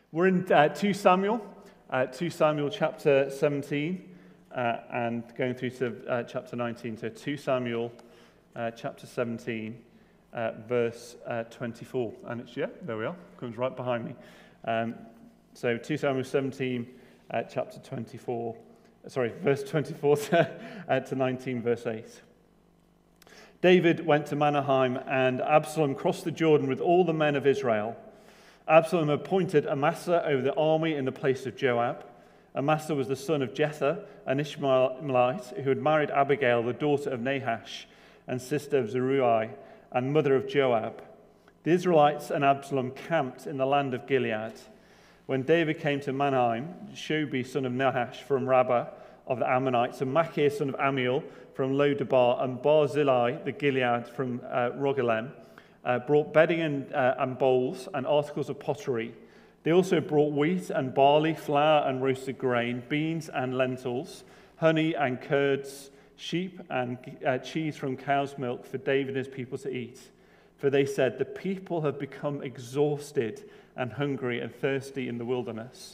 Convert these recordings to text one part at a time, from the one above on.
We're in 2 Samuel chapter 17, and going through to chapter 19. So 2 Samuel chapter 17, verse 24. And it's, there we are, comes right behind me. So 2 Samuel 17, chapter 24, verse 24 to 19, verse 8. David went to Mahanaim, and Absalom crossed the Jordan with all the men of Israel. Absalom appointed Amasa over the army in the place of Joab. Amasa was the son of Jether, an Ishmaelite, who had married Abigail, the daughter of Nahash, and sister of Zeruiah, and mother of Joab. The Israelites and Absalom camped in the land of Gilead. When David came to Mahanaim, Shobi, son of Nahash, from Rabbah of the Ammonites, and Machir, son of Amiel, from Lodebar, and Barzillai, the Gilead, from Rogelem, brought bedding and bowls and articles of pottery. They also brought wheat and barley, flour and roasted grain, beans and lentils, honey and curds, sheep and cheese from cow's milk for David and his people to eat. For they said, "The people have become exhausted and hungry and thirsty in the wilderness."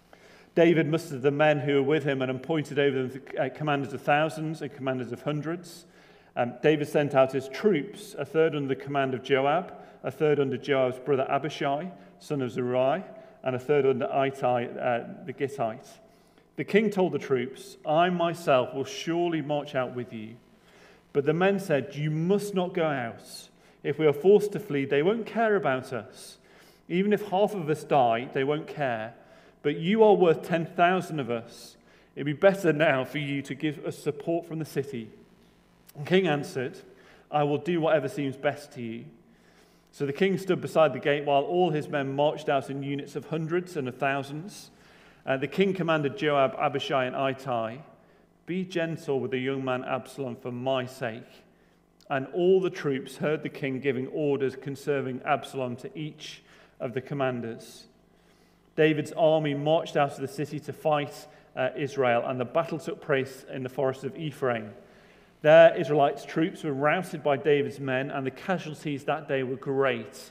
David mustered the men who were with him and appointed over them commanders of thousands and commanders of hundreds. David sent out his troops, a third under the command of Joab, a third under Joab's brother Abishai, son of Zeruiah, and a third under Ittai the Gittite. The king told the troops, "I myself will surely march out with you." But the men said, "You must not go out. If we are forced to flee, they won't care about us. Even if half of us die, they won't care. But you are worth 10,000 of us. It'd be better now for you to give us support from the city." The king answered, "I will do whatever seems best to you." So the king stood beside the gate while all his men marched out in units of hundreds and of thousands. The king commanded Joab, Abishai, and Ittai, "Be gentle with the young man Absalom for my sake." And all the troops heard the king giving orders concerning Absalom to each of the commanders. David's army marched out of the city to fight Israel, and the battle took place in the forest of Ephraim. There, Israelites' troops were routed by David's men, and the casualties that day were great,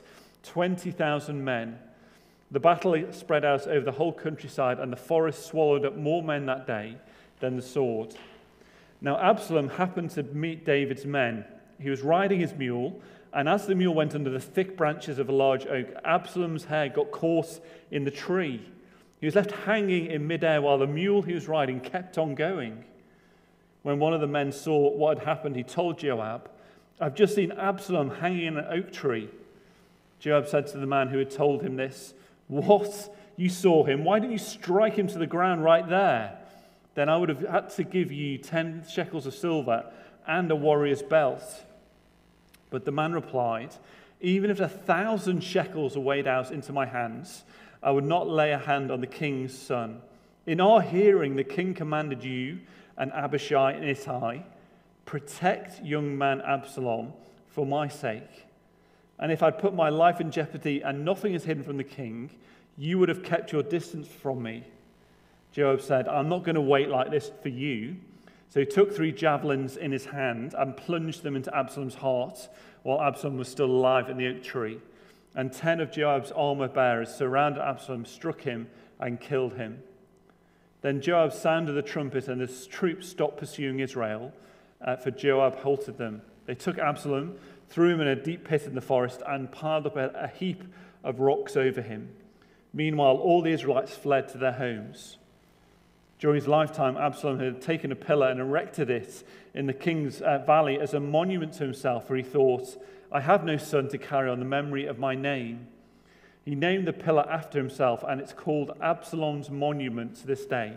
20,000 men. The battle spread out over the whole countryside, and the forest swallowed up more men that day than the sword. Now Absalom happened to meet David's men. He was riding his mule, and as the mule went under the thick branches of a large oak, Absalom's hair got caught in the tree. He was left hanging in midair while the mule he was riding kept on going. When one of the men saw what had happened, he told Joab, "I've just seen Absalom hanging in an oak tree." Joab said to the man who had told him this, "What? You saw him? Why didn't you strike him to the ground right there? Then I would have had to give you 10 shekels of silver and a warrior's belt." But the man replied, "Even if 1,000 shekels are weighed out into my hands, I would not lay a hand on the king's son. In our hearing, the king commanded you and Abishai and Ittai, 'Protect young man Absalom for my sake.' And if I'd put my life in jeopardy and nothing is hidden from the king, you would have kept your distance from me." Joab said, "I'm not going to wait like this for you." So he took 3 javelins in his hand and plunged them into Absalom's heart while Absalom was still alive in the oak tree. And 10 of Joab's armor bearers surrounded Absalom, struck him, and killed him. Then Joab sounded the trumpet, and the troops stopped pursuing Israel, for Joab halted them. They took Absalom, threw him in a deep pit in the forest, and piled up a heap of rocks over him. Meanwhile, all the Israelites fled to their homes. During his lifetime, Absalom had taken a pillar and erected it in the king's valley as a monument to himself, for he thought, "I have no son to carry on the memory of my name." He named the pillar after himself, and it's called Absalom's Monument to this day.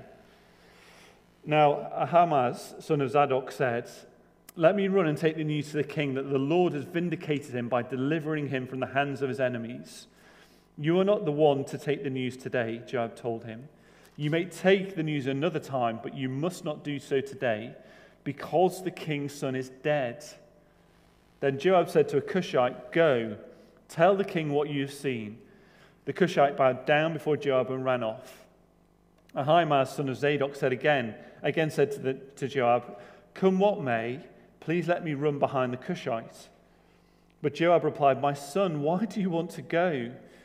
Now Ahimaaz, son of Zadok, said, "Let me run and take the news to the king that the Lord has vindicated him by delivering him from the hands of his enemies." "You are not the one to take the news today," Joab told him. "You may take the news another time, but you must not do so today, because the king's son is dead." Then Joab said to a Cushite, "Go, tell the king what you have seen." The Cushite bowed down before Joab and ran off. Ahimaaz, son of Zadok, again said to Joab, "Come what may, please let me run behind the Cushite." But Joab replied, "My son, why do you want to go?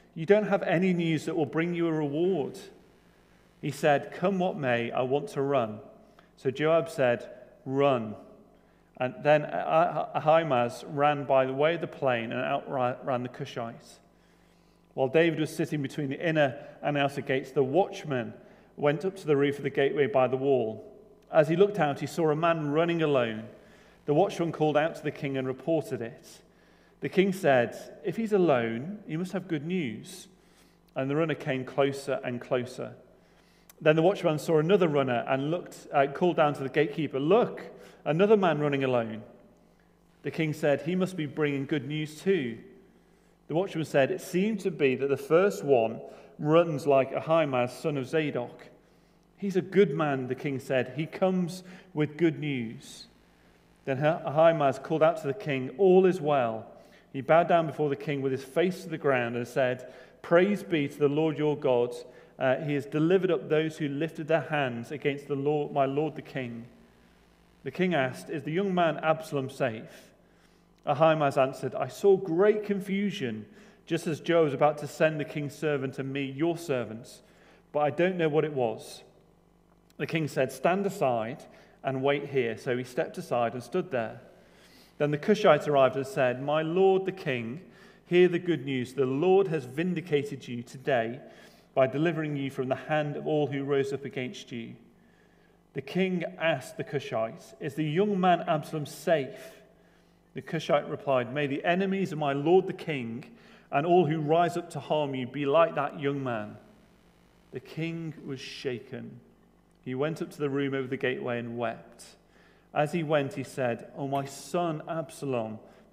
You don't have any news that will bring you a reward." He said, "Come what may, I want to run." So Joab said, "Run." And then Ahimaaz ran by the way of the plain and outran the Cushites. While David was sitting between the inner and outer gates, the watchman went up to the roof of the gateway by the wall. As he looked out, he saw a man running alone. The watchman called out to the king and reported it. The king said, "If he's alone, he must have good news." And the runner came closer and closer. Then the watchman saw another runner and called down to the gatekeeper, "Look, another man running alone." The king said, "He must be bringing good news too." The watchman said, "It seemed to be that the first one runs like Ahimaaz, son of Zadok." "He's a good man," the king said. "He comes with good news." Then Ahimaaz called out to the king, "All is well." He bowed down before the king with his face to the ground and said, "Praise be to the Lord your God. He has delivered up those who lifted their hands against my lord the king." The king asked, "Is the young man Absalom safe?" Ahimaaz answered, "I saw great confusion, just as Joab was about to send the king's servant and me, your servants, but I don't know what it was." The king said, "Stand aside and wait here." So he stepped aside and stood there. Then the Cushites arrived and said, "My lord the king, hear the good news. The Lord has vindicated you today by delivering you from the hand of all who rose up against you." The king asked the Cushites, "Is the young man Absalom safe?" The Cushite replied, "May the enemies of my lord the king and all who rise up to harm you be like that young man." The king was shaken. He went up to the room over the gateway and wept. As he went, he said, "Oh, my son Absalom,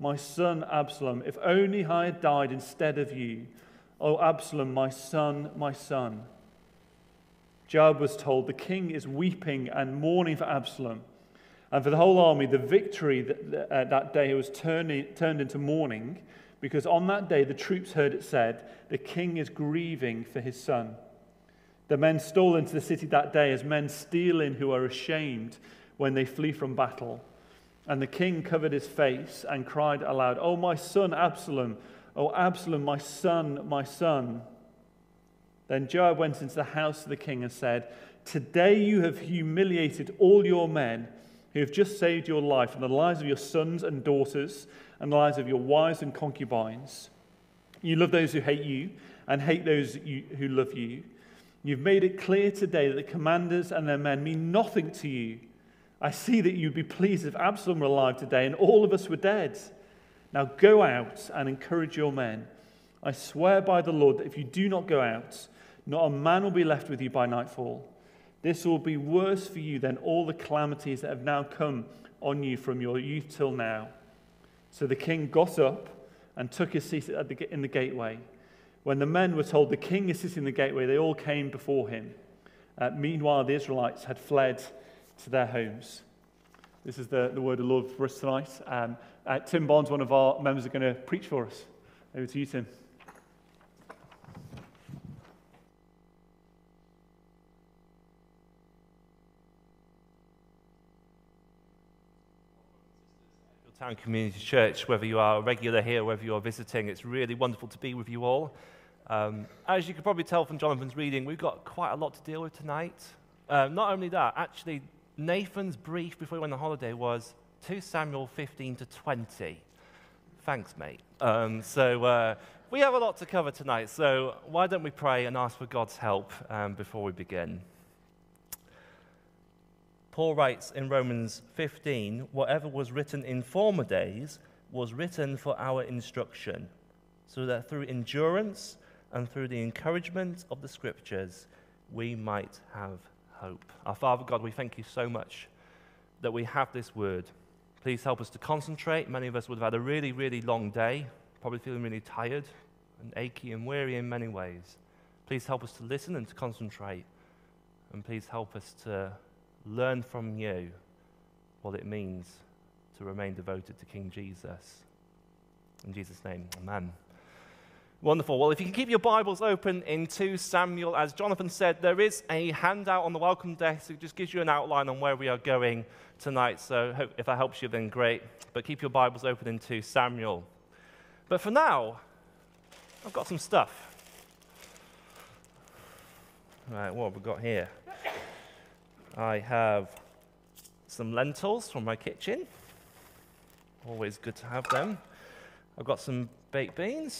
if only I had died instead of you. Oh, Absalom, my son, my son." Joab was told, "The king is weeping and mourning for Absalom." And for the whole army, the victory that day was turned into mourning, because on that day the troops heard it said, "The king is grieving for his son." The men stole into the city that day as men steal in who are ashamed when they flee from battle. And the king covered his face and cried aloud, "Oh, my son Absalom! Oh, Absalom, my son, my son!" Then Joab went into the house of the king and said, "Today you have humiliated all your men who have just saved your life and the lives of your sons and daughters and the lives of your wives and concubines. You love those who hate you and hate those who love you. You've made it clear today that the commanders and their men mean nothing to you. I see that you'd be pleased if Absalom were alive today and all of us were dead. Now go out and encourage your men. I swear by the Lord that if you do not go out, not a man will be left with you by nightfall. This will be worse for you than all the calamities that have now come on you from your youth till now." So the king got up and took his seat in the gateway. When the men were told the king is sitting in the gateway, they all came before him. Meanwhile, the Israelites had fled to their homes. This is the word of the Lord for us tonight. Tim Bonds, one of our members, are going to preach for us. Over to you, Tim. Town Community Church, whether you are a regular here, whether you are visiting, it's really wonderful to be with you all. As you can probably tell from Jonathan's reading, we've got quite a lot to deal with tonight. Not only that, actually, Nathan's brief before he went on holiday was 2 Samuel 15 to 20. Thanks, mate. So we have a lot to cover tonight, so why don't we pray and ask for God's help before we begin. Paul writes in Romans 15, "Whatever was written in former days was written for our instruction, so that through endurance and through the encouragement of the Scriptures, we might have hope." Our Father God, we thank you so much that we have this word. Please help us to concentrate. Many of us would have had a really, really long day, probably feeling really tired and achy and weary in many ways. Please help us to listen and to concentrate, and please help us to learn from you what it means to remain devoted to King Jesus. In Jesus' name, amen. Wonderful. Well, if you can keep your Bibles open in 2 Samuel, as Jonathan said, there is a handout on the welcome desk. It just gives you an outline on where we are going tonight. So if that helps you, then great. But keep your Bibles open in 2 Samuel. But for now, I've got some stuff. Right, what have we got here? I have some lentils from my kitchen. Always good to have them. I've got some baked beans.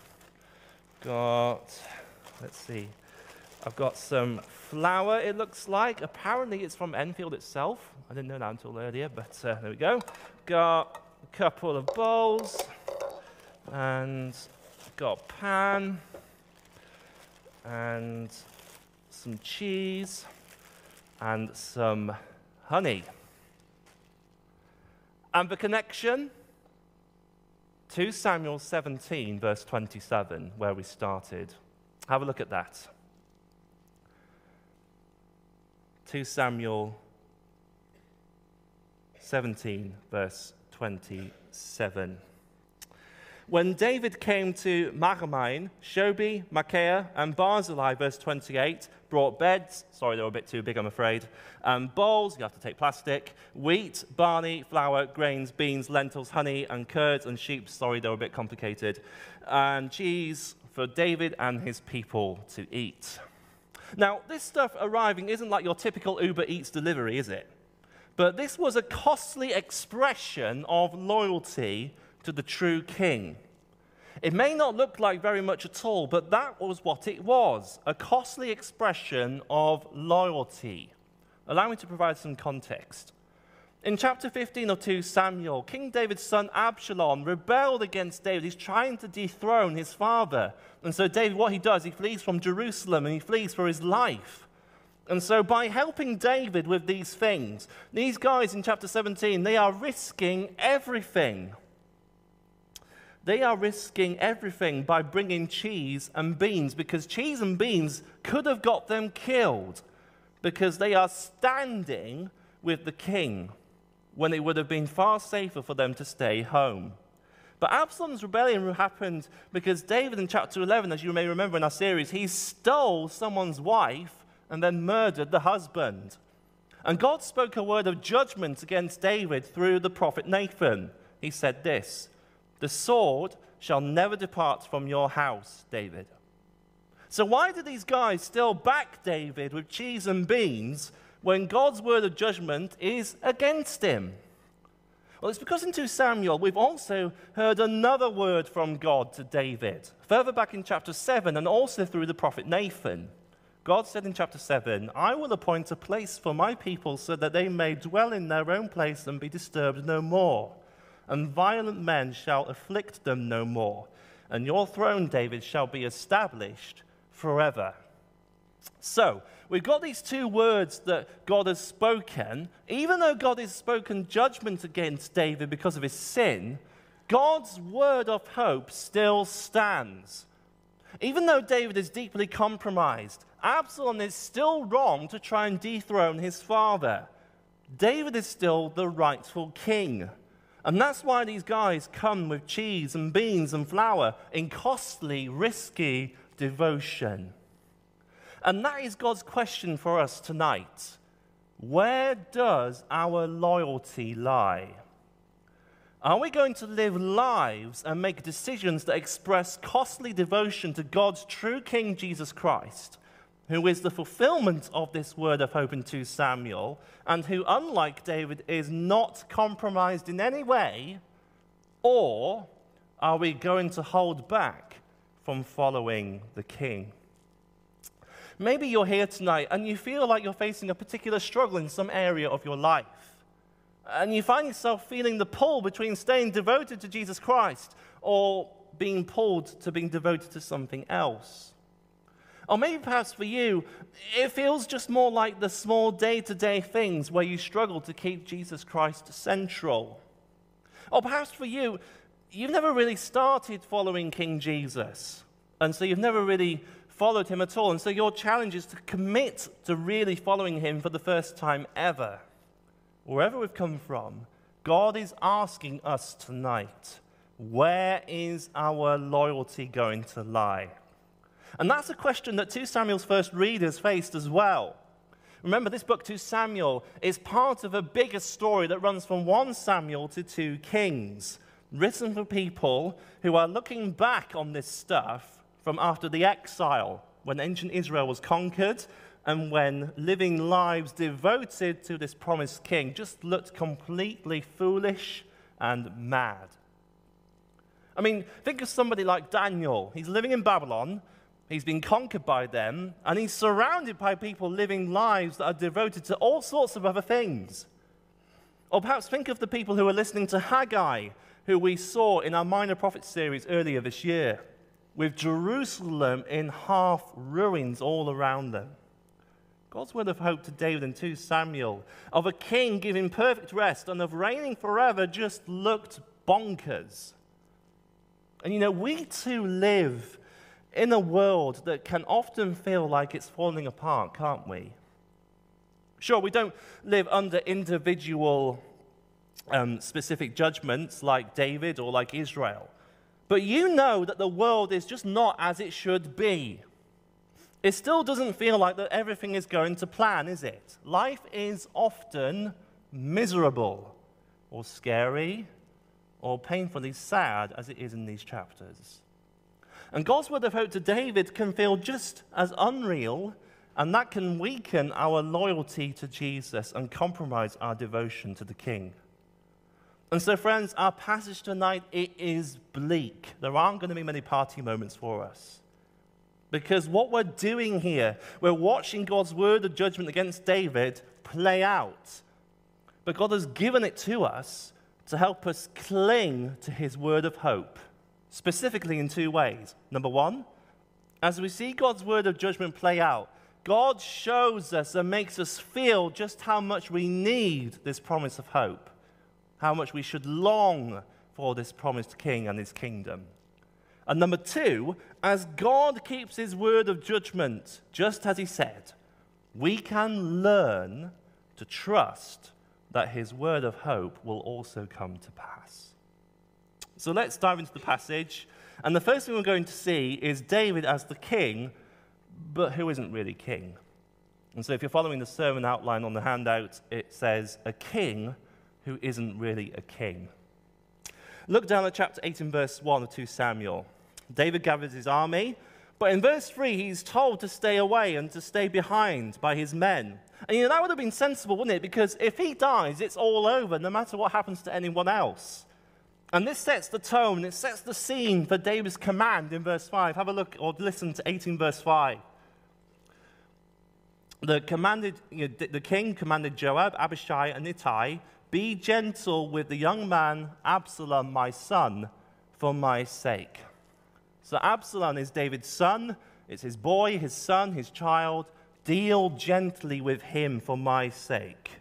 Let's see. I've got some flour, it looks like. Apparently it's from Enfield itself. I didn't know that until earlier, but there we go. Got a couple of bowls. And got a pan. And some cheese. And some honey. And the connection, 2 Samuel 17, verse 27, where we started. Have a look at that. 2 Samuel 17, verse 27. When David came to Mahanaim, Shobi, Machah, and Barzillai, verse 28, brought beds, sorry, they were a bit too big, I'm afraid, bowls, you have to take plastic, wheat, barley, flour, grains, beans, lentils, honey, and curds, and sheep, sorry, they were a bit complicated, and cheese for David and his people to eat. Now, this stuff arriving isn't like your typical Uber Eats delivery, is it? But this was a costly expression of loyalty to the true king. It may not look like very much at all, but that was what it was, a costly expression of loyalty. Allow me to provide some context. In chapter 15 of 2 Samuel, King David's son Absalom rebelled against David. He's trying to dethrone his father. And so David, what he does, he flees from Jerusalem and he flees for his life. And so by helping David with these things, these guys in chapter 17, they are risking everything. They are risking everything by bringing cheese and beans, because cheese and beans could have got them killed, because they are standing with the king when it would have been far safer for them to stay home. But Absalom's rebellion happened because David in chapter 11, as you may remember in our series, he stole someone's wife and then murdered the husband. And God spoke a word of judgment against David through the prophet Nathan. He said this, "The sword shall never depart from your house, David." So why do these guys still back David with cheese and beans when God's word of judgment is against him? Well, it's because in 2 Samuel, we've also heard another word from God to David. Further back in chapter 7, and also through the prophet Nathan. God said in chapter 7, "I will appoint a place for my people so that they may dwell in their own place and be disturbed no more. And violent men shall afflict them no more. And your throne, David, shall be established forever." So, we've got these two words that God has spoken. Even though God has spoken judgment against David because of his sin, God's word of hope still stands. Even though David is deeply compromised, Absalom is still wrong to try and dethrone his father. David is still the rightful king. And that's why these guys come with cheese and beans and flour in costly, risky devotion. And that is God's question for us tonight. Where does our loyalty lie? Are we going to live lives and make decisions that express costly devotion to God's true King, Jesus Christ, who is the fulfillment of this word of hope in 2 Samuel, and who, unlike David, is not compromised in any way? Or are we going to hold back from following the King? Maybe you're here tonight and you feel like you're facing a particular struggle in some area of your life. And you find yourself feeling the pull between staying devoted to Jesus Christ or being pulled to being devoted to something else. Or maybe perhaps for you, it feels just more like the small day-to-day things where you struggle to keep Jesus Christ central. Or perhaps for you, you've never really started following King Jesus. And so you've never really followed him at all. And so your challenge is to commit to really following him for the first time ever. Wherever we've come from, God is asking us tonight, where is our loyalty going to lie? And that's a question that 2 Samuel's first readers faced as well. Remember, this book, 2 Samuel, is part of a bigger story that runs from 1 Samuel to 2 Kings, written for people who are looking back on this stuff from after the exile when ancient Israel was conquered and when living lives devoted to this promised king just looked completely foolish and mad. I mean, think of somebody like Daniel. He's living in Babylon, he's been conquered by them, and he's surrounded by people living lives that are devoted to all sorts of other things. Or perhaps think of the people who are listening to Haggai, who we saw in our Minor Prophets series earlier this year, with Jerusalem in half ruins all around them. God's word of hope to David in 2 Samuel, of a king giving perfect rest and of reigning forever, just looked bonkers. And you know, we too live in a world that can often feel like it's falling apart, can't we? Sure, we don't live under individual specific judgments like David or like Israel. But you know that the world is just not as it should be. It still doesn't feel like that everything is going to plan, is it? Life is often miserable or scary or painfully sad as it is in these chapters. And God's word of hope to David can feel just as unreal, and that can weaken our loyalty to Jesus and compromise our devotion to the King. And so, friends, our passage tonight, it is bleak. There aren't going to be many party moments for us. Because what we're doing here, we're watching God's word of judgment against David play out. But God has given it to us to help us cling to his word of hope, specifically in two ways. Number one, as we see God's word of judgment play out, God shows us and makes us feel just how much we need this promise of hope, how much we should long for this promised king and his kingdom. And number two, as God keeps his word of judgment, just as he said, we can learn to trust that his word of hope will also come to pass. So let's dive into the passage. And the first thing we're going to see is David as the king, but who isn't really king. And so if you're following the sermon outline on the handout, it says, a king who isn't really a king. Look down at chapter 8 and verse 1 of 2 Samuel. David gathers his army, but in verse 3, he's told to stay away and to stay behind by his men. And you know, that would have been sensible, wouldn't it? Because if he dies, it's all over, no matter what happens to anyone else. And this sets the tone, it sets the scene for David's command in verse 5. Have a look or listen to 18 verse 5. The king commanded Joab, Abishai, and Ittai, be gentle with the young man Absalom, my son, for my sake. So Absalom is David's son. It's his boy, his son, his child. Deal gently with him for my sake.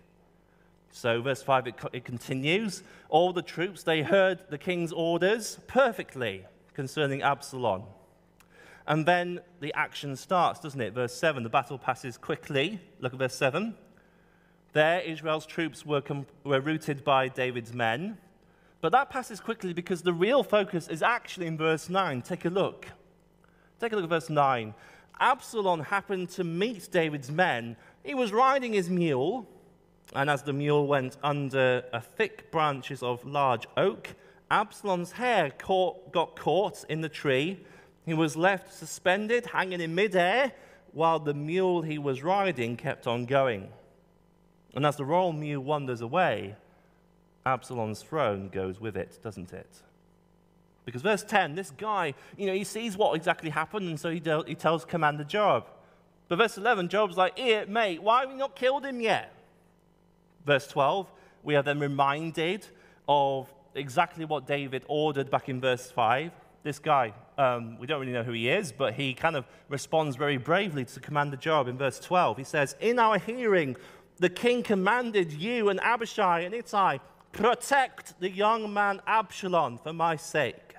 So verse 5, it continues. All the troops, they heard the king's orders perfectly concerning Absalom. And then the action starts, doesn't it? Verse 7, the battle passes quickly. Look at verse 7. There, Israel's troops were routed by David's men. But that passes quickly because the real focus is actually in verse 9. Take a look. Take a look at verse 9. Absalom happened to meet David's men. He was riding his mule, and as the mule went under thick branches of large oak, Absalom's hair got caught in the tree. He was left suspended, hanging in midair, while the mule he was riding kept on going. And as the royal mule wanders away, Absalom's throne goes with it, doesn't it? Because verse 10, this guy, he sees what exactly happened, and so he tells Commander Joab. But verse 11, Joab's like, here, mate, why have we not killed him yet? Verse 12, we are then reminded of exactly what David ordered back in verse 5. This guy, we don't really know who he is, but he kind of responds very bravely to Commander Joab in verse 12. He says, in our hearing, the king commanded you and Abishai and Ittai, protect the young man Absalom for my sake.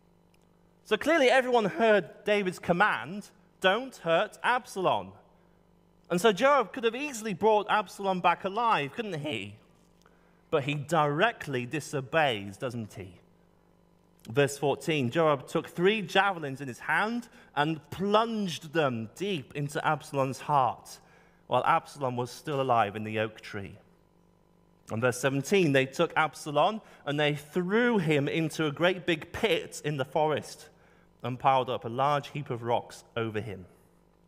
So clearly everyone heard David's command, don't hurt Absalom. And so Joab could have easily brought Absalom back alive, couldn't he? But he directly disobeys, doesn't he? Verse 14, Joab took 3 javelins in his hand and plunged them deep into Absalom's heart, while Absalom was still alive in the oak tree. And verse 17, they took Absalom and they threw him into a great big pit in the forest and piled up a large heap of rocks over him.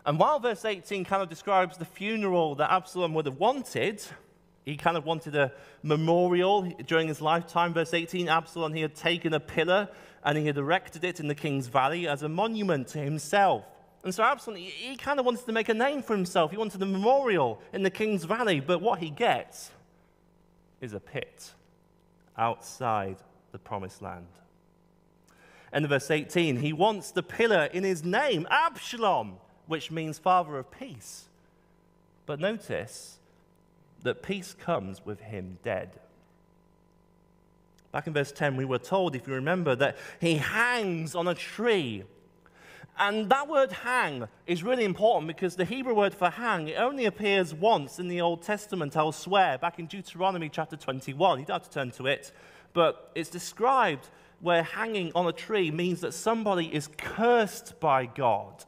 And while verse 18 kind of describes the funeral that Absalom would have wanted, he kind of wanted a memorial during his lifetime. Verse 18, Absalom, he had taken a pillar and he had erected it in the king's valley as a monument to himself. And so Absalom, he kind of wanted to make a name for himself. He wanted a memorial in the king's valley, but what he gets is a pit outside the promised land. And in verse 18, he wants the pillar in his name, Absalom, which means father of peace. But notice that peace comes with him dead. Back in verse 10, we were told, if you remember, that he hangs on a tree. And that word hang is really important because the Hebrew word for hang, it only appears once in the Old Testament elsewhere, back in Deuteronomy chapter 21. You don't have to turn to it. But it's described where hanging on a tree means that somebody is cursed by God.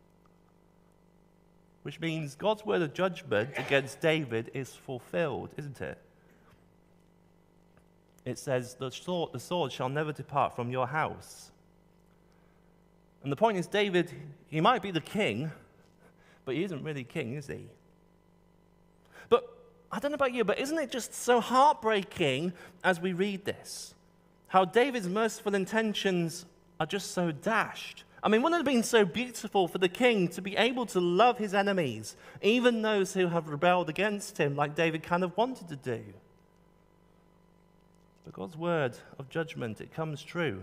Which means God's word of judgment against David is fulfilled, isn't it? It says, the sword shall never depart from your house. And the point is, David, he might be the king, but he isn't really king, is he? But I don't know about you, but isn't it just so heartbreaking as we read this? How David's merciful intentions are just so dashed. I mean, wouldn't it have been so beautiful for the king to be able to love his enemies, even those who have rebelled against him, like David kind of wanted to do? But God's word of judgment, it comes true.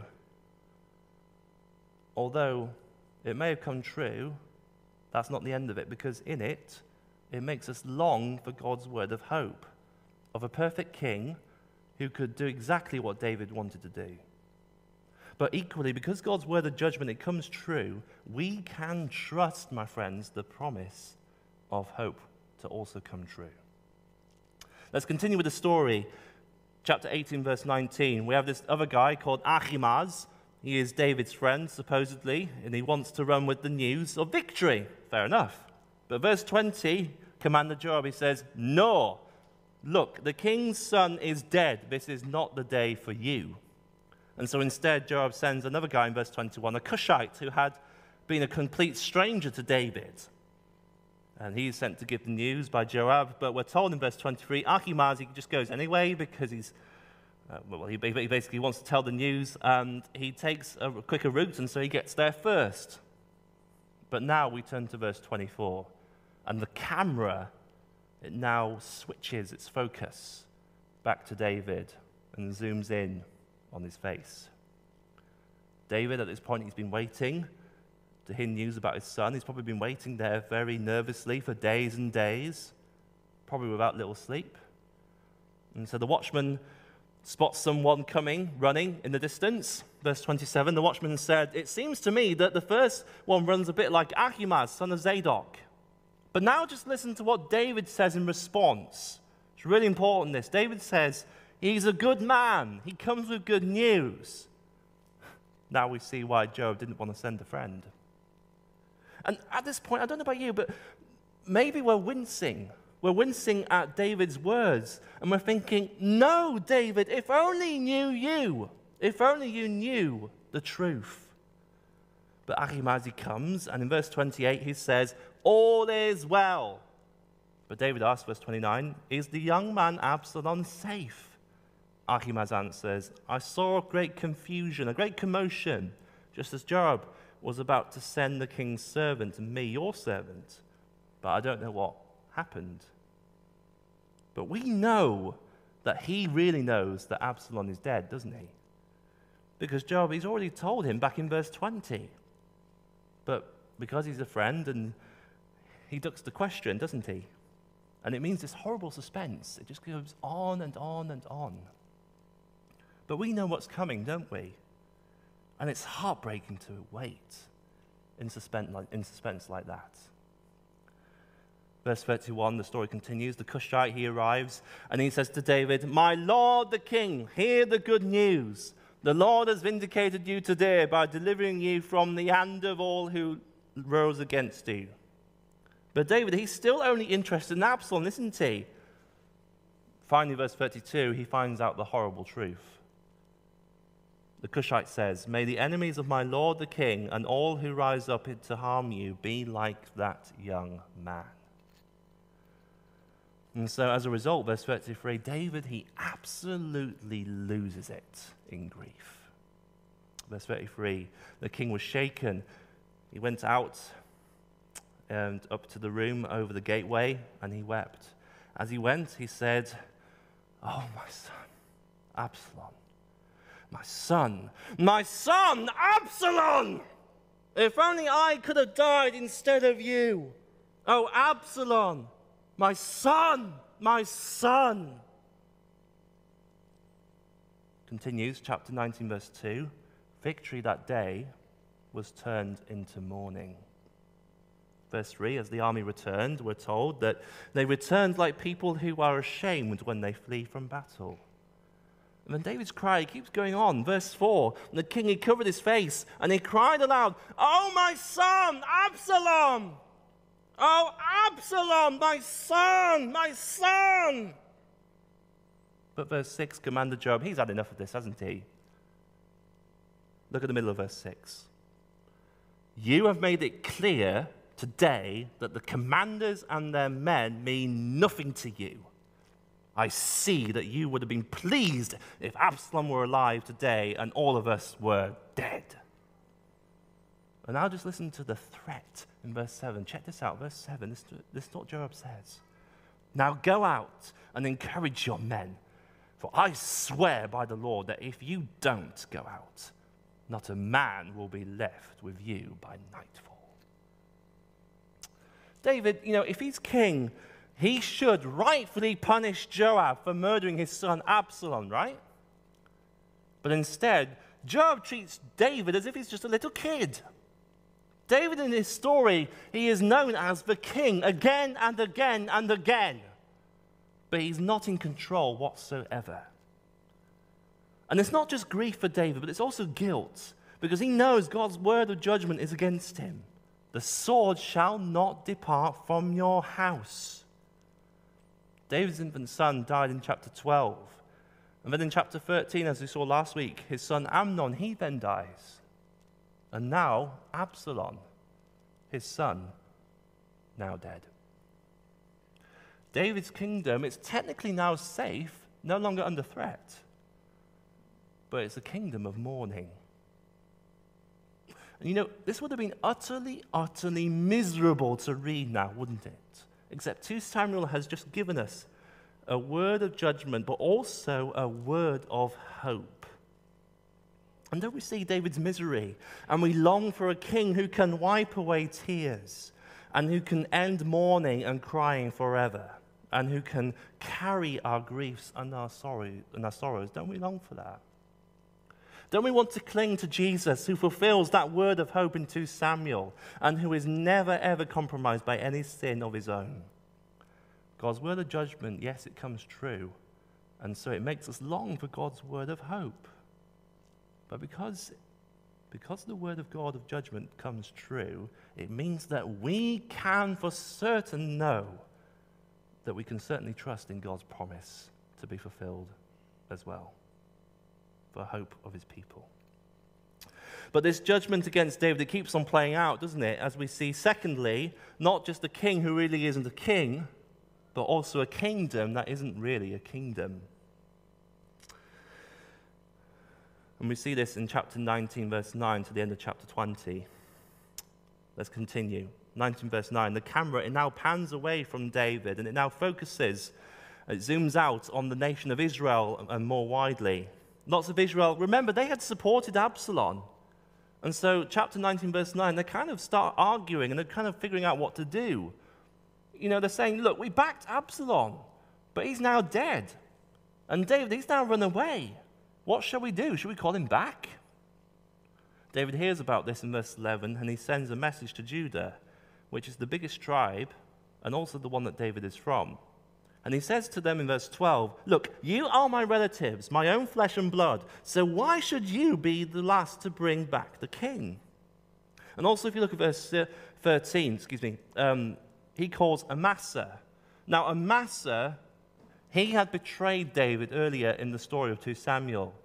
Although it may have come true, that's not the end of it, because in it, it makes us long for God's word of hope, of a perfect king who could do exactly what David wanted to do. But equally, because God's word of judgment, it comes true, we can trust, my friends, the promise of hope to also come true. Let's continue with the story. Chapter 18, verse 19. We have this other guy called Ahimaaz. He is David's friend, supposedly, and he wants to run with the news of victory. Fair enough. But verse 20, Commander Joab, he says, "No, look, the king's son is dead. This is not the day for you." And so instead, Joab sends another guy in verse 21, a Cushite who had been a complete stranger to David. And he's sent to give the news by Joab, but we're told in verse 23, Ahimaaz, he just goes anyway because he basically wants to tell the news, and he takes a quicker route, and so he gets there first. But now we turn to verse 24, and the camera, it now switches its focus back to David and zooms in on his face. David, at this point, he's been waiting to hear news about his son. He's probably been waiting there very nervously for days and days, probably without little sleep. And so the watchman spots someone coming, running in the distance. Verse 27, the watchman said, "It seems to me that the first one runs a bit like Ahimaaz, son of Zadok." But now just listen to what David says in response. It's really important, this. David says, "He's a good man. He comes with good news." Now we see why Joab didn't want to send a friend. And at this point, I don't know about you, but maybe we're wincing. We're wincing at David's words, and we're thinking, no, David, if only you knew the truth. But Ahimaaz, he comes, and in verse 28, he says, "All is well." But David asks, verse 29, "Is the young man Absalom safe?" Ahimaaz answers, "I saw great confusion, a great commotion, just as Joab was about to send the king's servant and me, your servant. But I don't know what happened." But we know that he really knows that Absalom is dead, doesn't he? Because Joab, he's already told him back in verse 20. But because he's a friend, and he ducks the question, doesn't he? And it means this horrible suspense. It just goes on and on and on. But we know what's coming, don't we? And it's heartbreaking to wait in suspense like that. Verse 31, the story continues. The Cushite, he arrives, and he says to David, "My lord the king, hear the good news. The Lord has vindicated you today by delivering you from the hand of all who rose against you." But David, he's still only interested in Absalom, isn't he? Finally, verse 32, he finds out the horrible truth. The Cushite says, "May the enemies of my lord the king and all who rise up to harm you be like that young man." And so as a result, verse 33, David, he absolutely loses it in grief. Verse 33, the king was shaken. He went out and up to the room over the gateway, and he wept. As he went, he said, "Oh, my son, Absalom, my son, Absalom! If only I could have died instead of you. Oh, Absalom, my son, my son." Continues, chapter 19, verse 2. Victory that day was turned into mourning. Verse 3, as the army returned, we're told that they returned like people who are ashamed when they flee from battle. And then David's cry keeps going on. Verse 4, the king, he covered his face and he cried aloud, "Oh, my son, Absalom! Oh, Absalom, my son, my son!" But verse 6, Commander Joab, he's had enough of this, hasn't he? Look at the middle of verse 6. "You have made it clear today that the commanders and their men mean nothing to you. I see that you would have been pleased if Absalom were alive today and all of us were dead." And now just listen to the threat in verse 7. Check this out, verse 7. This is what Joab says. "Now go out and encourage your men, for I swear by the Lord that if you don't go out, not a man will be left with you by nightfall." David, if he's king, he should rightfully punish Joab for murdering his son Absalom, right? But instead, Joab treats David as if he's just a little kid. David in his story, he is known as the king again and again and again. But he's not in control whatsoever. And it's not just grief for David, but it's also guilt, because he knows God's word of judgment is against him. "The sword shall not depart from your house." David's infant son died in chapter 12. And then in chapter 13, as we saw last week, his son Amnon, he then dies. And now Absalom, his son, now dead. David's kingdom, it's technically now safe, no longer under threat. But it's a kingdom of mourning. And this would have been utterly, utterly miserable to read now, wouldn't it? Except 2 Samuel has just given us a word of judgment, but also a word of hope. And don't we see David's misery? And we long for a king who can wipe away tears and who can end mourning and crying forever and who can carry our griefs and our sorrows. Don't we long for that? Don't we want to cling to Jesus, who fulfills that word of hope in 2 Samuel and who is never, ever compromised by any sin of his own? God's word of judgment, yes, it comes true, and so it makes us long for God's word of hope. But because the word of God of judgment comes true, it means that we can for certain know that we can certainly trust in God's promise to be fulfilled as well, for hope of his people. But this judgment against David, it keeps on playing out, doesn't it? As we see, secondly, not just a king who really isn't a king, but also a kingdom that isn't really a kingdom. And we see this in chapter 19, verse 9 to the end of chapter 20. Let's continue. 19, verse 9. The camera, it now pans away from David, and it now focuses, it zooms out on the nation of Israel and more widely. Lots of Israel, remember, they had supported Absalom. And so chapter 19, verse 9, they kind of start arguing and they're kind of figuring out what to do. They're saying, look, we backed Absalom, but he's now dead. And David, he's now run away. What shall we do? Should we call him back? David hears about this in verse 11, and he sends a message to Judah, which is the biggest tribe and also the one that David is from. And he says to them in verse 12, look, you are my relatives, my own flesh and blood, so why should you be the last to bring back the king? And also if you look at verse 13, he calls Amasa. Now Amasa, he had betrayed David earlier in the story of 2 Samuel.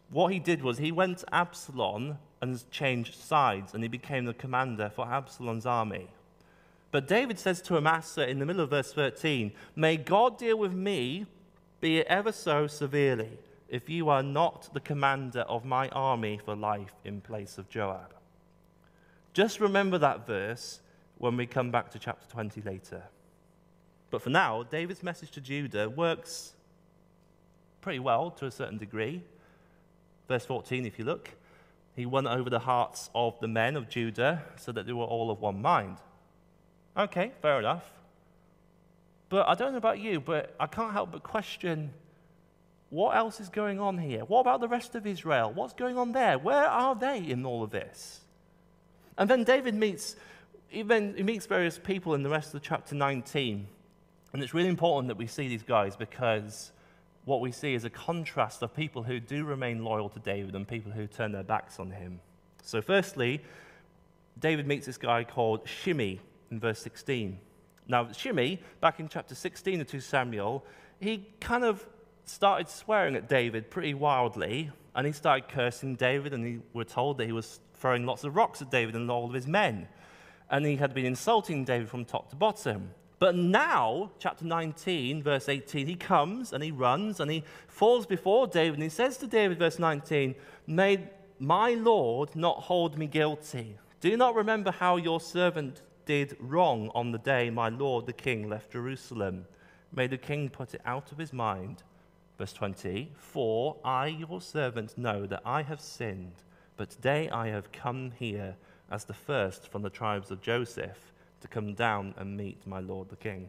what he did was he went to Absalom and changed sides, and he became the commander for Absalom's army. But David says to Amasa in the middle of verse 13, "May God deal with me, be it ever so severely, if you are not the commander of my army for life in place of Joab." Just remember that verse when we come back to chapter 20 later. But for now, David's message to Judah works pretty well to a certain degree. Verse 14, if you look, he won over the hearts of the men of Judah so that they were all of one mind. Okay, fair enough. But I don't know about you, but I can't help but question, what else is going on here? What about the rest of Israel? What's going on there? Where are they in all of this? And then David meets various people in the rest of chapter 19. And it's really important that we see these guys, because what we see is a contrast of people who do remain loyal to David and people who turn their backs on him. So firstly, David meets this guy called Shimei in verse 16. Now, Shimei, back in chapter 16 of 2 Samuel, he kind of started swearing at David pretty wildly, and he started cursing David, and we're told that he was throwing lots of rocks at David and all of his men. And he had been insulting David from top to bottom. But now, chapter 19, verse 18, he comes and he runs and he falls before David, and he says to David, verse 19, "May my Lord not hold me guilty. Do you not remember how your servant did wrong on the day my Lord the king left Jerusalem? May the king put it out of his mind." Verse 20, "For I, your servant, know that I have sinned, but today I have come here as the first from the tribes of Joseph, to come down and meet my Lord the King."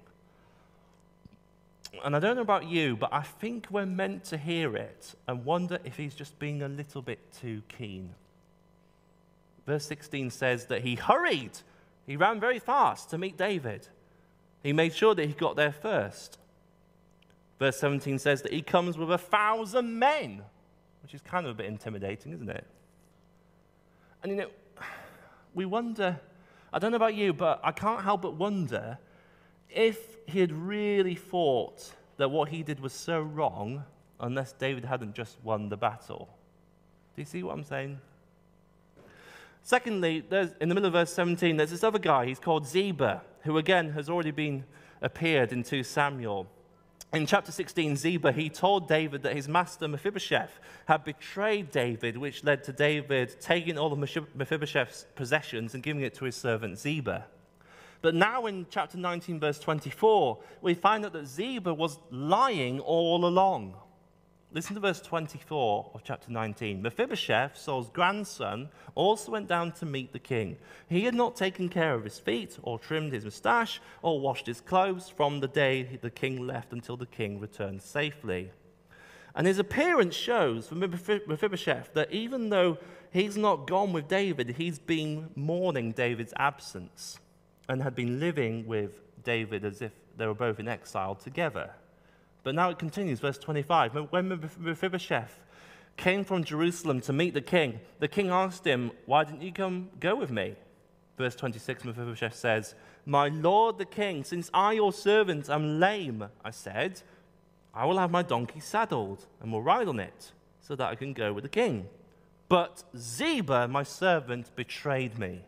And I don't know about you, but I think we're meant to hear it and wonder if he's just being a little bit too keen. Verse 16 says that he hurried. He ran very fast to meet David. He made sure that he got there first. Verse 17 says that he comes with 1,000 men, which is kind of a bit intimidating, isn't it? And we wonder, I don't know about you, but I can't help but wonder if he had really thought that what he did was so wrong, unless David hadn't just won the battle. Do you see what I'm saying? Secondly, in the middle of verse 17, there's this other guy. He's called Ziba, who again has already appeared in 2 Samuel. In chapter 16, Ziba, he told David that his master Mephibosheth had betrayed David, which led to David taking all of Mephibosheth's possessions and giving it to his servant Ziba. But now in chapter 19, verse 24, we find out that Ziba was lying all along. Listen to verse 24 of chapter 19. "Mephibosheth, Saul's grandson, also went down to meet the king. He had not taken care of his feet, or trimmed his moustache, or washed his clothes from the day the king left until the king returned safely." And his appearance shows for Mephibosheth that even though he's not gone with David, he's been mourning David's absence and had been living with David as if they were both in exile together. But now it continues, verse 25. "When Mephibosheth came from Jerusalem to meet the king asked him, 'Why didn't you go with me?' Verse 26, Mephibosheth says, 'My lord the king, since I, your servant, am lame,' I said, 'I will have my donkey saddled and will ride on it so that I can go with the king. But Ziba, my servant, betrayed me.'"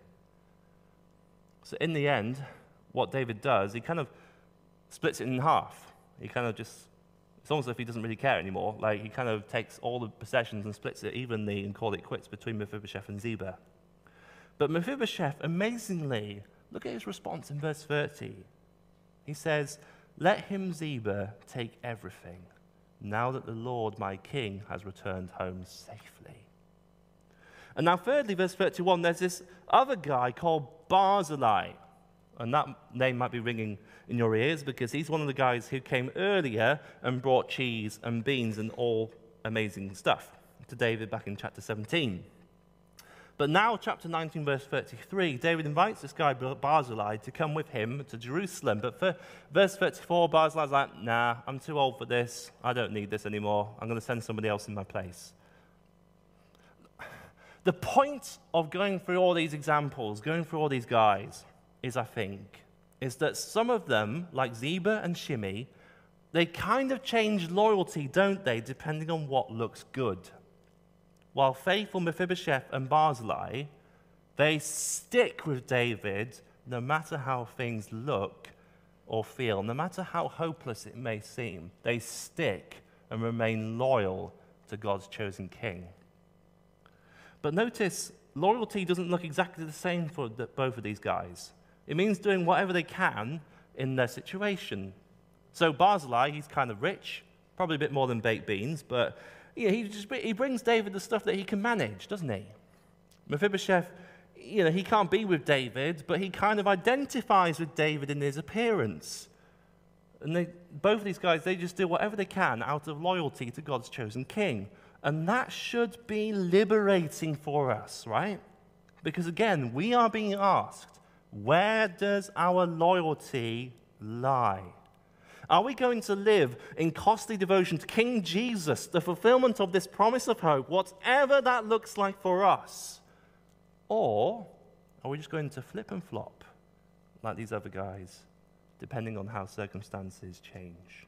So in the end, what David does, he kind of splits it in half. He kind of it's almost as if he doesn't really care anymore. Like, he kind of takes all the possessions and splits it evenly and calls it quits between Mephibosheth and Ziba. But Mephibosheth, amazingly, look at his response in verse 30. He says, "Let him, Ziba, take everything, now that the Lord my king has returned home safely." And now thirdly, verse 31, there's this other guy called Barzillai. And that name might be ringing in your ears because he's one of the guys who came earlier and brought cheese and beans and all amazing stuff to David back in chapter 17. But now, chapter 19, verse 33, David invites this guy Barzillai to come with him to Jerusalem. But for verse 34, Barzillai's like, "Nah, I'm too old for this. I don't need this anymore. I'm going to send somebody else in my place." The point of going through all these examples, going through all these guys, is that some of them, like Ziba and Shimei, they kind of change loyalty, don't they, depending on what looks good. while faithful Mephibosheth and Barzillai, they stick with David no matter how things look or feel, no matter how hopeless it may seem. They stick and remain loyal to God's chosen king. But notice, loyalty doesn't look exactly the same for both of these guys. It means doing whatever they can in their situation. So Barzillai, he's kind of rich, probably a bit more than baked beans, but yeah, he brings David the stuff that he can manage, doesn't he? Mephibosheth, he can't be with David, but he kind of identifies with David in his appearance. And both of these guys, they just do whatever they can out of loyalty to God's chosen king. And that should be liberating for us, right? Because again, we are being asked, where does our loyalty lie? Are we going to live in costly devotion to King Jesus, the fulfillment of this promise of hope, whatever that looks like for us? Or are we just going to flip and flop like these other guys, depending on how circumstances change?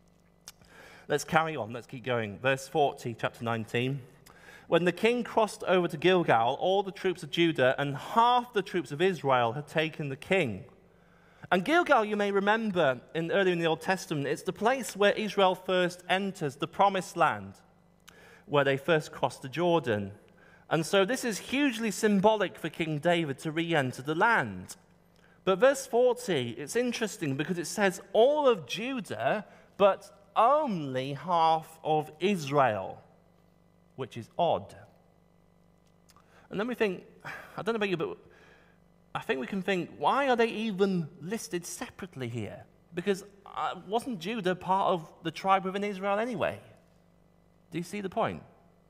Let's carry on. Let's keep going. Verse 40, chapter 19. When the king crossed over to Gilgal, all the troops of Judah and half the troops of Israel had taken the king. And Gilgal, you may remember, earlier in the Old Testament, it's the place where Israel first enters the Promised Land, where they first crossed the Jordan. And so this is hugely symbolic for King David to re-enter the land. But verse 40, it's interesting because it says all of Judah, but only half of Israel, which is odd. And then we think, I don't know about you, but I think we can think, why are they even listed separately here? Because wasn't Judah part of the tribe within Israel anyway? Do you see the point?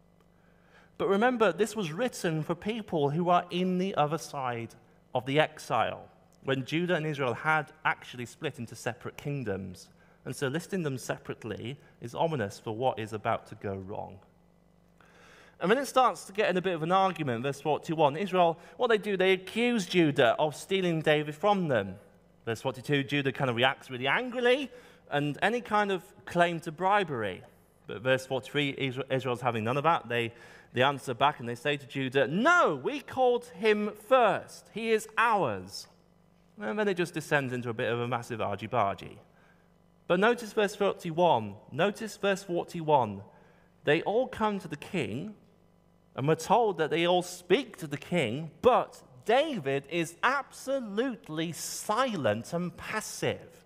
But remember, this was written for people who are in the other side of the exile, when Judah and Israel had actually split into separate kingdoms. And so listing them separately is ominous for what is about to go wrong. And then it starts to get in a bit of an argument, verse 41. Israel, what they do, they accuse Judah of stealing David from them. Verse 42, Judah kind of reacts really angrily and any kind of claim to bribery. But verse 43, Israel's having none of that. They answer back and they say to Judah, no, we called him first. He is ours. And then it just descends into a bit of a massive argy-bargy. But notice verse 41. Notice verse 41. They all come to the king, and we're told that they all speak to the king, but David is absolutely silent and passive.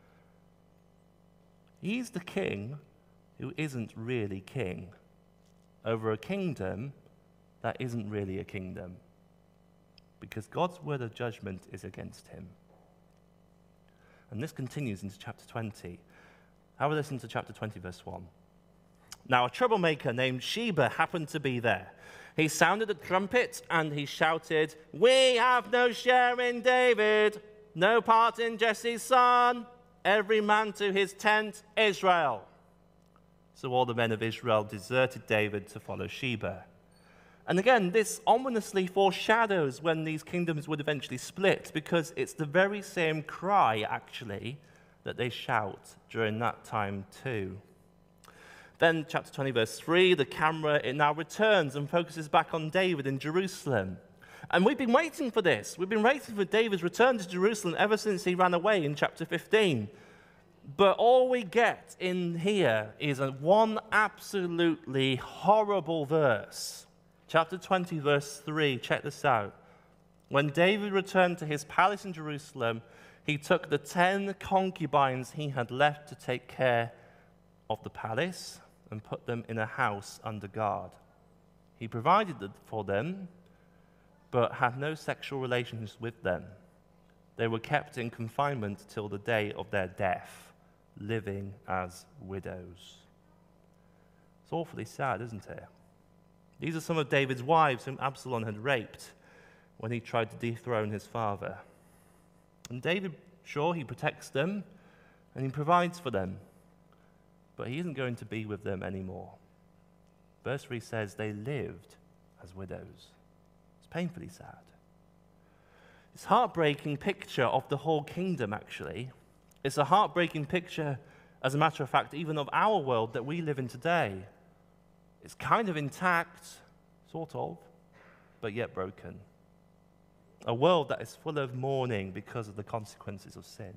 He's the king who isn't really king over a kingdom that isn't really a kingdom, because God's word of judgment is against him. And this continues into chapter 20. Have a listen to chapter 20, verse 1. Now a troublemaker named Sheba happened to be there. He sounded a trumpet and he shouted, we have no share in David, no part in Jesse's son, every man to his tent, Israel. So all the men of Israel deserted David to follow Sheba. And again, this ominously foreshadows when these kingdoms would eventually split, because it's the very same cry, actually, that they shout during that time too. Then, chapter 20, verse 3, the camera, it now returns and focuses back on David in Jerusalem. And we've been waiting for this. We've been waiting for David's return to Jerusalem ever since he ran away in chapter 15. But all we get in here is one absolutely horrible verse. Chapter 20, verse 3, check this out. When David returned to his palace in Jerusalem, he took the 10 concubines he had left to take care of the palace and put them in a house under guard. He provided for them, but had no sexual relations with them. They were kept in confinement till the day of their death, living as widows. It's awfully sad, isn't it? These are some of David's wives whom Absalom had raped when he tried to dethrone his father. And David, sure, he protects them and he provides for them, but he isn't going to be with them anymore. Verse 3 says they lived as widows. It's painfully sad. It's a heartbreaking picture of the whole kingdom, actually. It's a heartbreaking picture, as a matter of fact, even of our world that we live in today. It's kind of intact, sort of, but yet broken. A world that is full of mourning because of the consequences of sin.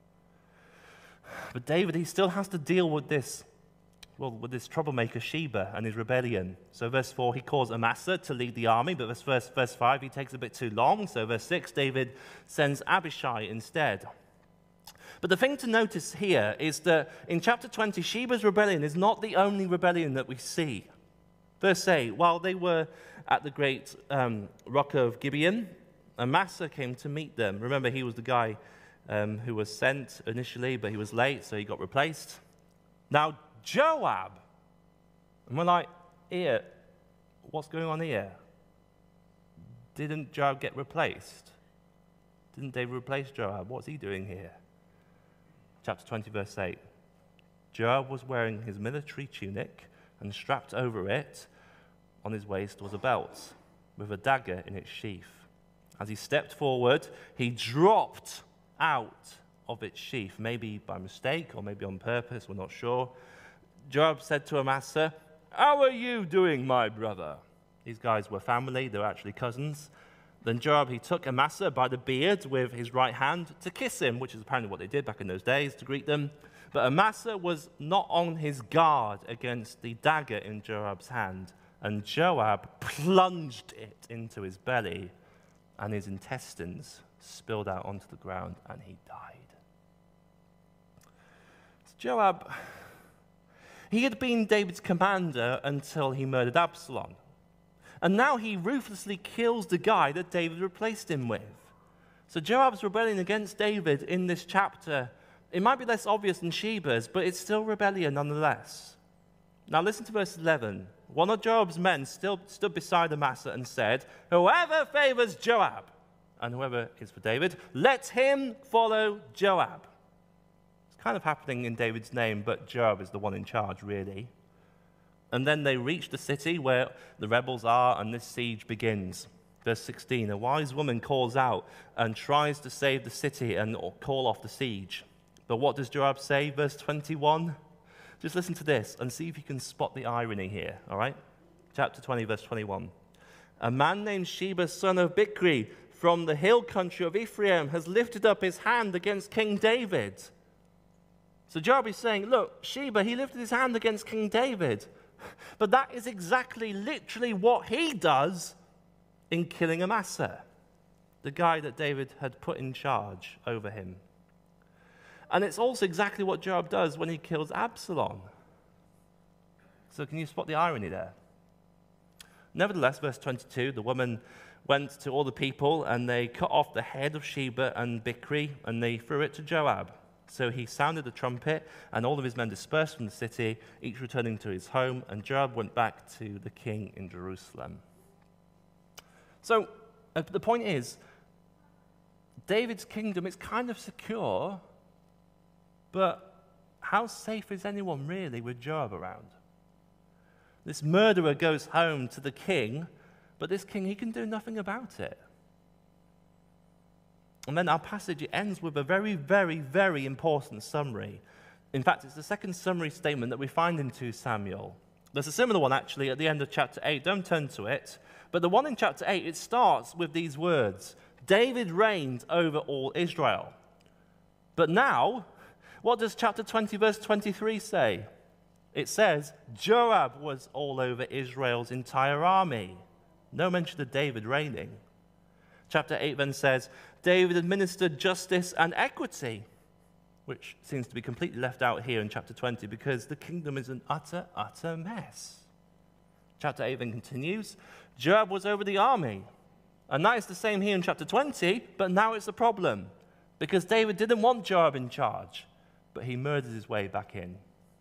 But David, he still has to deal with this troublemaker Sheba and his rebellion. So verse 4, he calls Amasa to lead the army, but verse 5, he takes a bit too long. So verse 6, David sends Abishai instead. But the thing to notice here is that in chapter 20, Sheba's rebellion is not the only rebellion that we see. Verse 8, while they were at the great rock of Gibeon, Amasa came to meet them. Remember, he was the guy who was sent initially, but he was late, so he got replaced. Now, Joab. And we're like, here, what's going on here? Didn't Joab get replaced? Didn't David replace Joab? What's he doing here? Chapter 20, verse 8. Joab was wearing his military tunic, and strapped over it on his waist was a belt with a dagger in its sheath. As he stepped forward, he dropped out of its sheath, maybe by mistake or maybe on purpose, we're not sure. Joab said to Amasa, "How are you doing, my brother?" These guys were family, they were actually cousins. Then Joab, he took Amasa by the beard with his right hand to kiss him, which is apparently what they did back in those days to greet them. But Amasa was not on his guard against the dagger in Joab's hand, and Joab plunged it into his belly, and his intestines spilled out onto the ground, and he died. So Joab, he had been David's commander until he murdered Absalom. And now he ruthlessly kills the guy that David replaced him with. So Joab's rebellion against David in this chapter, it might be less obvious than Sheba's, but it's still rebellion nonetheless. Now listen to verse 11. One of Joab's men still stood beside Amasa and said, "Whoever favors Joab, and whoever is for David, let him follow Joab." It's kind of happening in David's name, but Joab is the one in charge, really. And then they reach the city where the rebels are, and this siege begins. Verse 16, a wise woman calls out and tries to save the city and call off the siege. But what does Joab say? Verse 21. Just listen to this and see if you can spot the irony here, all right? Chapter 20, verse 21. A man named Sheba, son of Bichri, from the hill country of Ephraim, has lifted up his hand against King David. So Joab is saying, look, Sheba, he lifted his hand against King David. But that is exactly, literally what he does in killing Amasa, the guy that David had put in charge over him. And it's also exactly what Joab does when he kills Absalom. So can you spot the irony there? Nevertheless, verse 22, the woman went to all the people, and they cut off the head of Sheba and Bichri, and they threw it to Joab. So he sounded the trumpet, and all of his men dispersed from the city, each returning to his home, and Joab went back to the king in Jerusalem. So the point is, David's kingdom is kind of secure, but how safe is anyone really with Joab around? This murderer goes home to the king, but this king, he can do nothing about it. And then our passage, it ends with a very, very, very important summary. In fact, it's the second summary statement that we find in 2 Samuel. There's a similar one, actually, at the end of chapter 8. Don't turn to it. But the one in chapter 8, it starts with these words, David reigned over all Israel. But now, what does chapter 20, verse 23 say? It says, Joab was all over Israel's entire army. No mention of David reigning. Chapter 8 then says, David administered justice and equity, which seems to be completely left out here in chapter 20 because the kingdom is an utter, utter mess. Chapter 8 then continues, Joab was over the army. And that is the same here in chapter 20, but now it's a problem because David didn't want Joab in charge, but he murdered his way back in.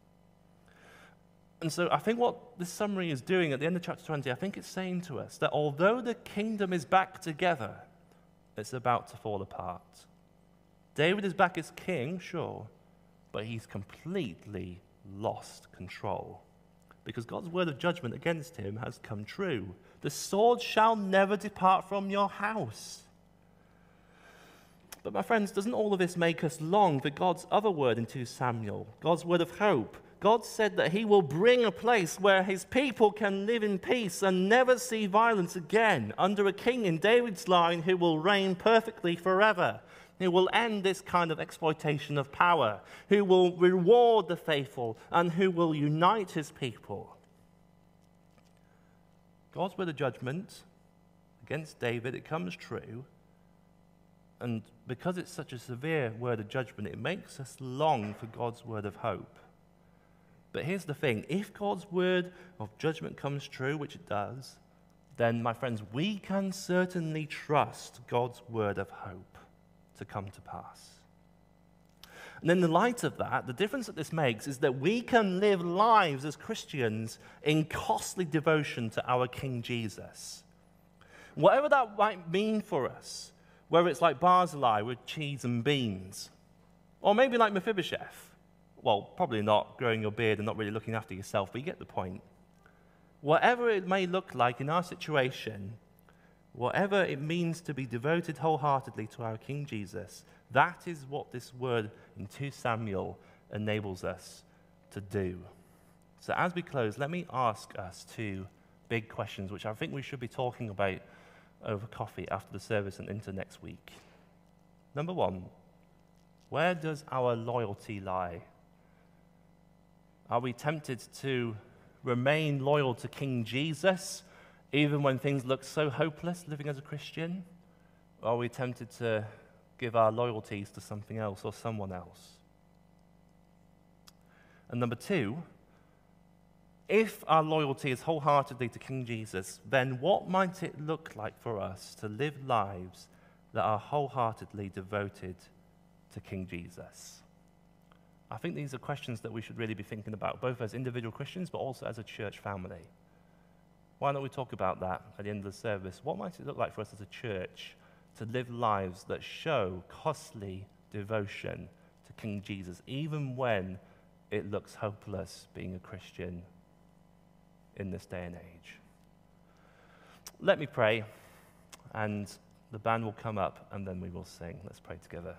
And so I think what this summary is doing at the end of chapter 20, I think it's saying to us that although the kingdom is back together, it's about to fall apart. David is back as king, sure, but he's completely lost control because God's word of judgment against him has come true. The sword shall never depart from your house. But my friends, doesn't all of this make us long for God's other word in 2 Samuel, God's word of hope? God said that he will bring a place where his people can live in peace and never see violence again, under a king in David's line who will reign perfectly forever, who will end this kind of exploitation of power, who will reward the faithful, and who will unite his people. God's word of judgment against David, it comes true. And because it's such a severe word of judgment, it makes us long for God's word of hope. But here's the thing, if God's word of judgment comes true, which it does, then, my friends, we can certainly trust God's word of hope to come to pass. And in the light of that, the difference that this makes is that we can live lives as Christians in costly devotion to our King Jesus. Whatever that might mean for us, whether it's like Barzillai with cheese and beans, or maybe like Mephibosheth. Well, probably not growing your beard and not really looking after yourself, but you get the point. Whatever it may look like in our situation, whatever it means to be devoted wholeheartedly to our King Jesus, that is what this word in 2 Samuel enables us to do. So as we close, let me ask us 2 big questions, which I think we should be talking about over coffee after the service and into next week. Number 1, where does our loyalty lie? Are we tempted to remain loyal to King Jesus, even when things look so hopeless living as a Christian? Or are we tempted to give our loyalties to something else or someone else? And number 2, if our loyalty is wholeheartedly to King Jesus, then what might it look like for us to live lives that are wholeheartedly devoted to King Jesus? I think these are questions that we should really be thinking about, both as individual Christians, but also as a church family. Why don't we talk about that at the end of the service? What might it look like for us as a church to live lives that show costly devotion to King Jesus, even when it looks hopeless being a Christian in this day and age? Let me pray, and the band will come up, and then we will sing. Let's pray together.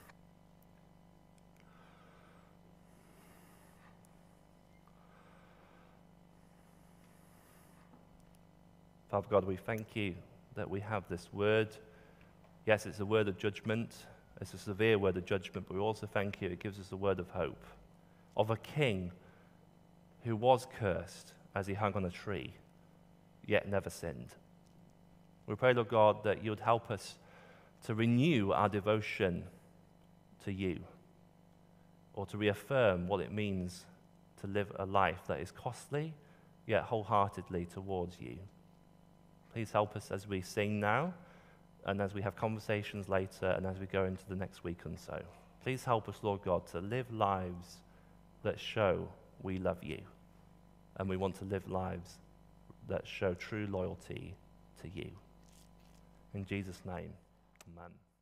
Father God, we thank you that we have this word. Yes, it's a word of judgment. It's a severe word of judgment, but we also thank you it gives us a word of hope, of a king who was cursed as he hung on a tree, yet never sinned. We pray, Lord God, that you would help us to renew our devotion to you, or to reaffirm what it means to live a life that is costly, yet wholeheartedly towards you. Please help us as we sing now, and as we have conversations later, and as we go into the next week and so. Please help us, Lord God, to live lives that show we love you, and we want to live lives that show true loyalty to you. In Jesus' name, amen.